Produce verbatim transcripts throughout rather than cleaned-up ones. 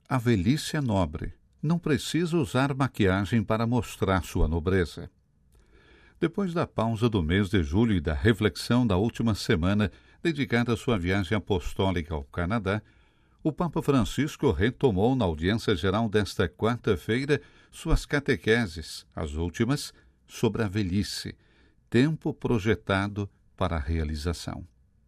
A velhice é nobre. Não precisa usar maquiagem para mostrar sua nobreza. Depois da pausa do mês de julho e da reflexão da última semana dedicada à sua viagem apostólica ao Canadá, o Papa Francisco retomou na audiência geral desta quarta-feira suas catequeses, as últimas, sobre a velhice, tempo projetado para a realização.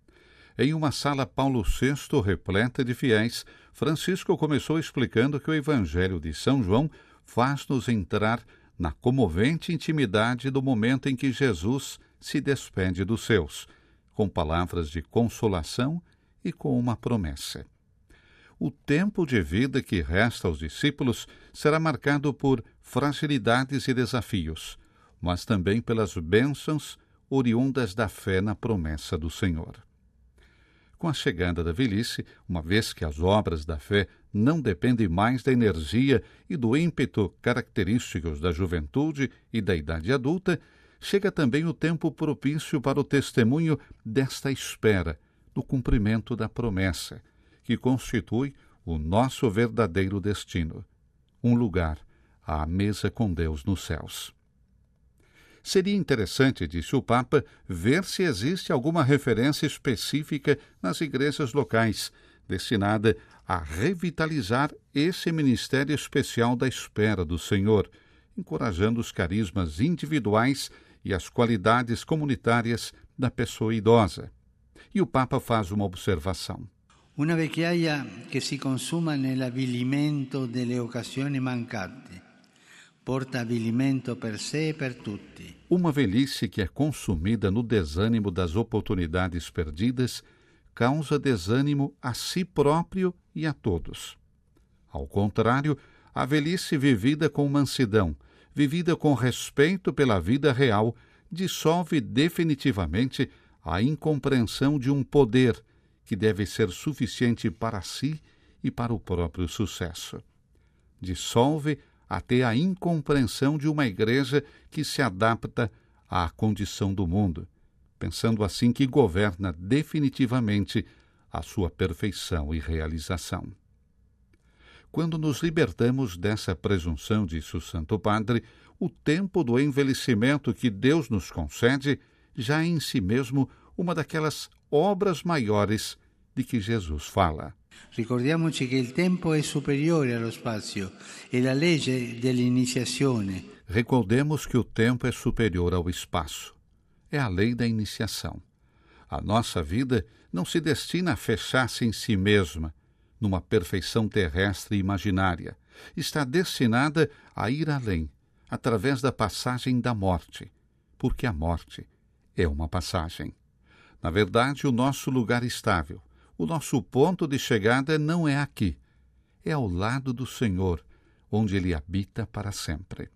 Em uma sala Paulo sexto repleta de fiéis, Francisco começou explicando que o Evangelho de São João faz-nos entrar na comovente intimidade do momento em que Jesus se despede dos seus, com palavras de consolação e com uma promessa. O tempo de vida que resta aos discípulos será marcado por fragilidades e desafios, mas também pelas bênçãos oriundas da fé na promessa do Senhor. Com a chegada da velhice, uma vez que as obras da fé não dependem mais da energia e do ímpeto característicos da juventude e da idade adulta, chega também o tempo propício para o testemunho desta espera, do cumprimento da promessa, que constitui o nosso verdadeiro destino, um lugar à mesa com Deus nos céus. Seria interessante, disse o Papa, ver se existe alguma referência específica nas igrejas locais, destinada a revitalizar esse ministério especial da espera do Senhor, encorajando os carismas individuais e as qualidades comunitárias da pessoa idosa. E o Papa faz uma observação. Una vecchiaia che si consuma nell'avvilimento delle occasioni mancate porta avvilimento per sé e per tutti. Uma velhice que é consumida no desânimo das oportunidades perdidas causa desânimo a si próprio e a todos. Ao contrário, a velhice vivida com mansidão, vivida com respeito pela vida real, dissolve definitivamente a incompreensão de um poder que deve ser suficiente para si e para o próprio sucesso. Dissolve até a incompreensão de uma igreja que se adapta à condição do mundo, pensando assim que governa definitivamente a sua perfeição e realização. Quando nos libertamos dessa presunção, disse o Santo Padre, o tempo do envelhecimento que Deus nos concede já é em si mesmo uma daquelas obras maiores de que Jesus fala. Ricordiamoci che il tempo è superiore allo spazio e la legge dell'iniziazione. Recordemos que o tempo é superior ao espaço. É a lei da iniciação. A nossa vida não se destina a fechar-se em si mesma, numa perfeição terrestre e imaginária. Está destinada a ir além, através da passagem da morte, porque a morte é uma passagem. Na verdade, o nosso lugar estável, o nosso ponto de chegada não é aqui, é ao lado do Senhor, onde Ele habita para sempre.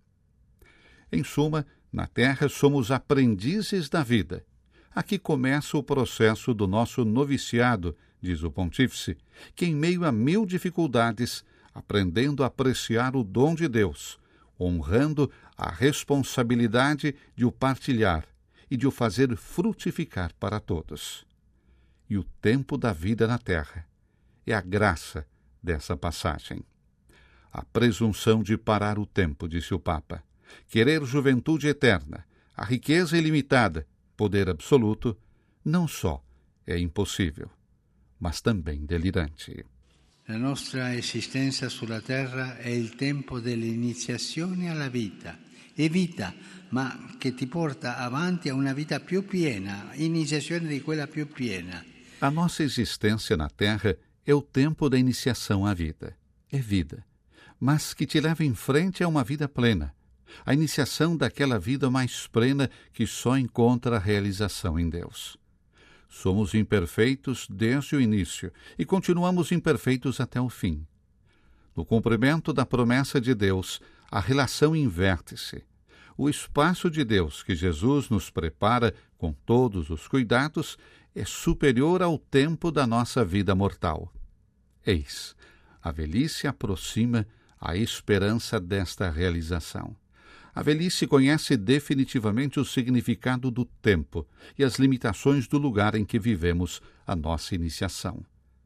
Em suma, na terra somos aprendizes da vida. Aqui começa o processo do nosso noviciado, diz o Pontífice, que em meio a mil dificuldades, aprendendo a apreciar o dom de Deus, honrando a responsabilidade de o partilhar e de o fazer frutificar para todos. E o tempo da vida na terra é a graça dessa passagem. A presunção de parar o tempo, disse o Papa, querer juventude eterna, a riqueza ilimitada, poder absoluto, não só é impossível, mas também delirante. La nostra esistenza sulla terra è il tempo dell'iniziazione alla vita. È vita, ma che ti porta avanti a una vita più piena, iniziazione di quella più piena. A nossa existência na Terra é o tempo da iniciação à vida. É vida, mas que te leva em frente a uma vida plena. A iniciação daquela vida mais plena que só encontra a realização em Deus. Somos imperfeitos desde o início e continuamos imperfeitos até o fim. No cumprimento da promessa de Deus, a relação inverte-se. O espaço de Deus que Jesus nos prepara com todos os cuidados é superior ao tempo da nossa vida mortal. Eis, a velhice aproxima a esperança desta realização. A velhice conhece definitivamente o significado do tempo e as limitações do lugar em que vivemos a nossa iniciação.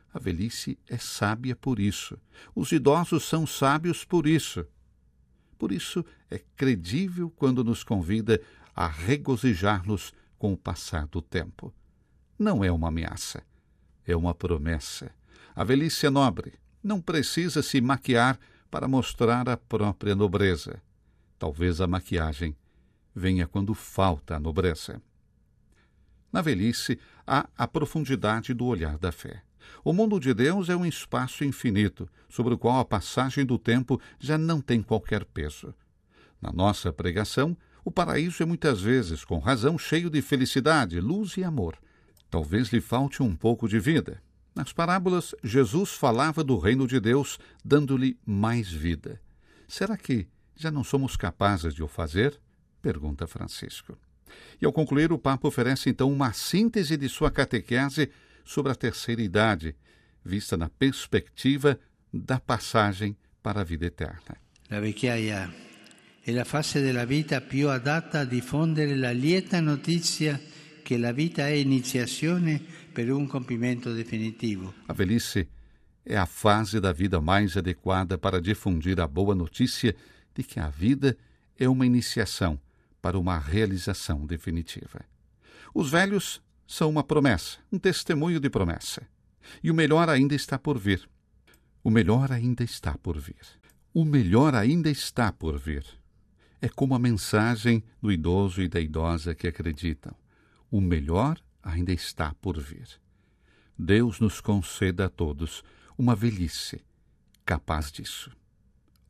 A velhice é sábia por isso. Os idosos são sábios por isso. Por isso é credível quando nos convida a regozijar-nos com o passar do tempo. Não é uma ameaça, é uma promessa. A velhice é nobre, não precisa se maquiar para mostrar a própria nobreza. Talvez a maquiagem venha quando falta a nobreza. Na velhice, há a profundidade do olhar da fé. O mundo de Deus é um espaço infinito, sobre o qual a passagem do tempo já não tem qualquer peso. Na nossa pregação, o paraíso é muitas vezes, com razão, cheio de felicidade, luz e amor. Talvez lhe falte um pouco de vida. Nas parábolas, Jesus falava do reino de Deus, dando-lhe mais vida. Será que já não somos capazes de o fazer? Pergunta Francisco. E ao concluir, o Papa oferece então uma síntese de sua catequese sobre a terceira idade, vista na perspectiva da passagem para a vida eterna. La vecchiaia è la fase della vita più adatta a diffondere la lieta notizia che la vita è iniziazione per un compimento definitivo. A velhice é a fase da vida mais adequada para difundir a boa notícia de que a vida é uma iniciação para uma realização definitiva. Os velhos são uma promessa, um testemunho de promessa. E o melhor ainda está por vir. O melhor ainda está por vir. O melhor ainda está por vir. É como a mensagem do idoso e da idosa que acreditam. O melhor ainda está por vir. Deus nos conceda a todos uma velhice capaz disso.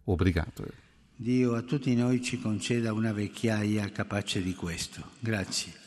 Obrigado. Dio a tutti noi ci conceda una vecchiaia capace di questo. Grazie.